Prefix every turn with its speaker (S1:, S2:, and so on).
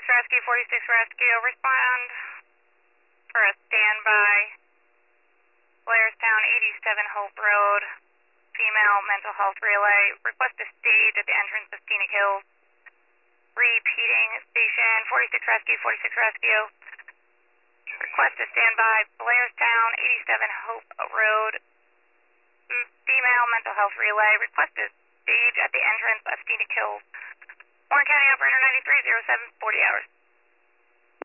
S1: Rescue, 46 Rescue, respond for a standby. Blairstown, 87 Hope Road, female mental health relay. Request a stage at the entrance of Scenic Hills. Repeating, station 46 Rescue, 46 Rescue. Request a standby. Blairstown, 87 Hope Road, female mental health relay. Request a stage at the entrance of Scenic Hills. Warren County Operator 9307, 40 hours.